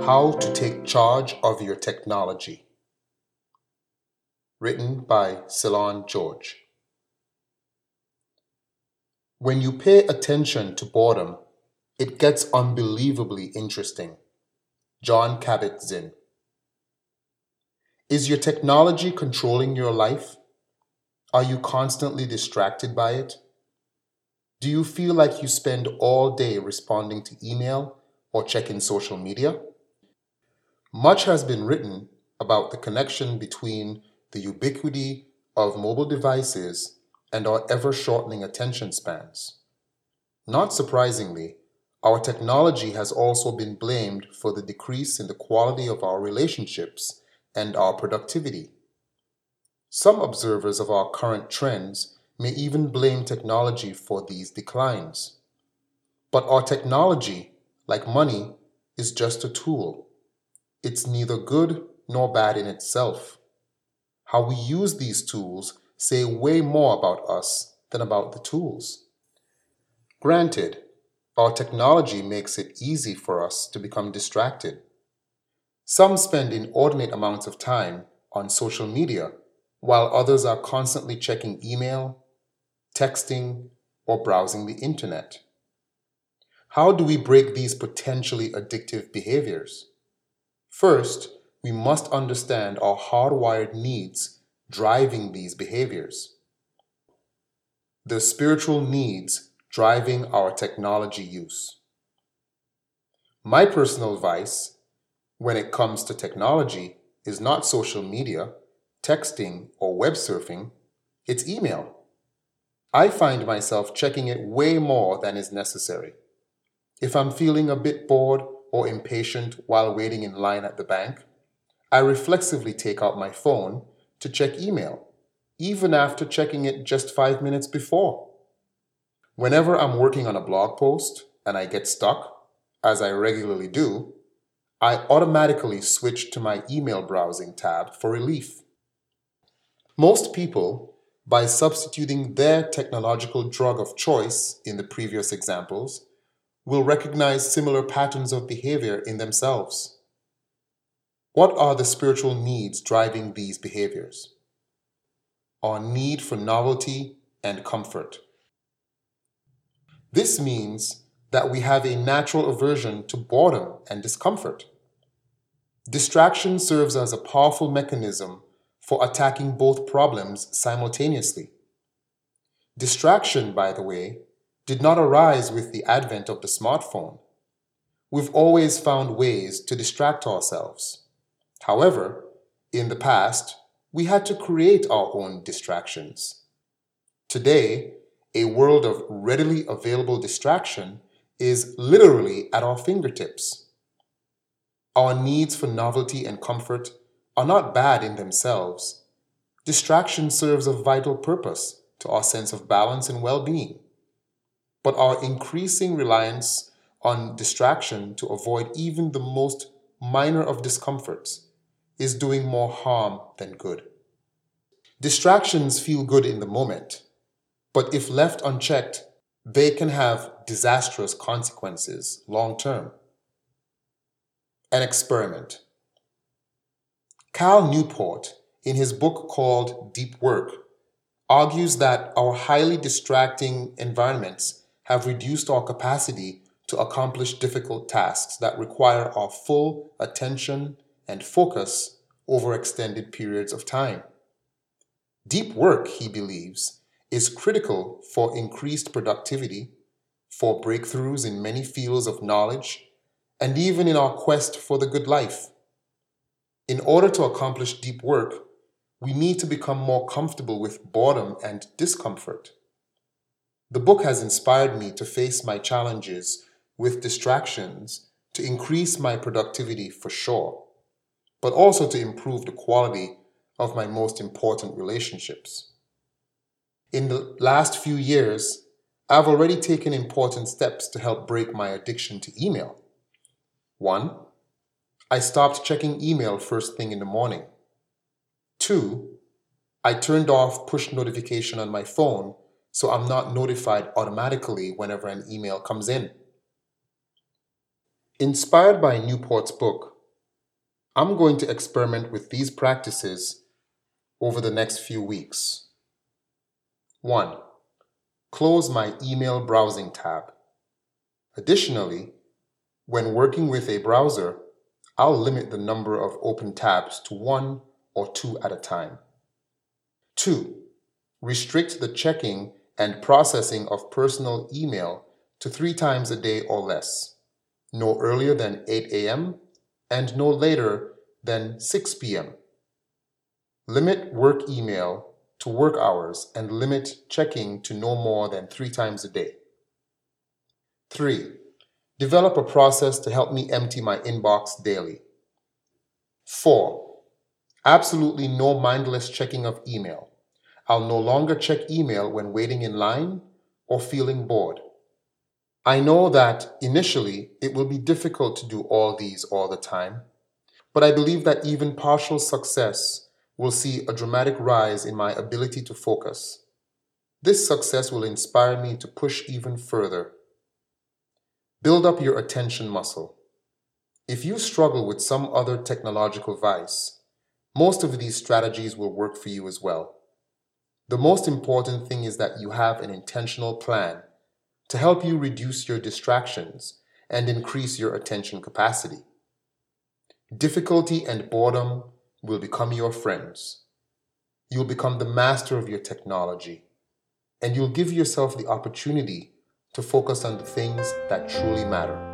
How to Take Charge of Your Technology, written by Ceylon George. When you pay attention to boredom, it gets unbelievably interesting. Jon Kabat-Zinn. Is your technology controlling your life? Are you constantly distracted by it? Do you feel like you spend all day responding to email or checking social media? Much has been written about the connection between the ubiquity of mobile devices and our ever-shortening attention spans. Not surprisingly, our technology has also been blamed for the decrease in the quality of our relationships and our productivity. Some observers of our current trends may even blame technology for these declines. But our technology, like money, is just a tool. It's neither good nor bad in itself. How we use these tools say way more about us than about the tools. Granted, our technology makes it easy for us to become distracted. Some spend inordinate amounts of time on social media, while others are constantly checking email, texting, or browsing the internet. How do we break these potentially addictive behaviors? First, we must understand our hardwired needs driving these behaviors. The spiritual needs driving our technology use. My personal advice when it comes to technology is not social media, texting, or web surfing, it's email. I find myself checking it way more than is necessary. If I'm feeling a bit bored or impatient while waiting in line at the bank, I reflexively take out my phone to check email, even after checking it just 5 minutes before. Whenever I'm working on a blog post and I get stuck, as I regularly do, I automatically switch to my email browsing tab for relief. Most people, by substituting their technological drug of choice in the previous examples, will recognize similar patterns of behavior in themselves. What are the spiritual needs driving these behaviors? Our need for novelty and comfort. This means that we have a natural aversion to boredom and discomfort. Distraction serves as a powerful mechanism for attacking both problems simultaneously. Distraction, by the way, did not arise with the advent of the smartphone. We've always found ways to distract ourselves. However, in the past, we had to create our own distractions. Today, a world of readily available distraction is literally at our fingertips. Our needs for novelty and comfort are not bad in themselves. Distraction serves a vital purpose to our sense of balance and well-being. But our increasing reliance on distraction to avoid even the most minor of discomforts is doing more harm than good. Distractions feel good in the moment, but if left unchecked, they can have disastrous consequences long term. An experiment. Cal Newport, in his book called Deep Work, argues that our highly distracting environments have reduced our capacity to accomplish difficult tasks that require our full attention and focus over extended periods of time. Deep work, he believes, is critical for increased productivity, for breakthroughs in many fields of knowledge, and even in our quest for the good life. In order to accomplish deep work, we need to become more comfortable with boredom and discomfort. The book has inspired me to face my challenges with distractions to increase my productivity for sure, but also to improve the quality of my most important relationships. In the last few years, I've already taken important steps to help break my addiction to email. 1. I stopped checking email first thing in the morning. 2. I turned off push notification on my phone so I'm not notified automatically whenever an email comes in. Inspired by Newport's book, I'm going to experiment with these practices over the next few weeks. 1. Close my email browsing tab. Additionally, when working with a browser, I'll limit the number of open tabs to 1 or 2 at a time. 2. Restrict the checking and processing of personal email to 3 times a day or less, no earlier than 8 a.m. and no later than 6 p.m. Limit work email to work hours and limit checking to no more than 3 times a day. 3. Develop a process to help me empty my inbox daily. 4. Absolutely no mindless checking of email. I'll no longer check email when waiting in line or feeling bored. I know that initially it will be difficult to do all these all the time, but I believe that even partial success will see a dramatic rise in my ability to focus. This success will inspire me to push even further. Build up your attention muscle. If you struggle with some other technological vice, most of these strategies will work for you as well. The most important thing is that you have an intentional plan to help you reduce your distractions and increase your attention capacity. Difficulty and boredom will become your friends. You'll become the master of your technology, and you'll give yourself the opportunity to focus on the things that truly matter.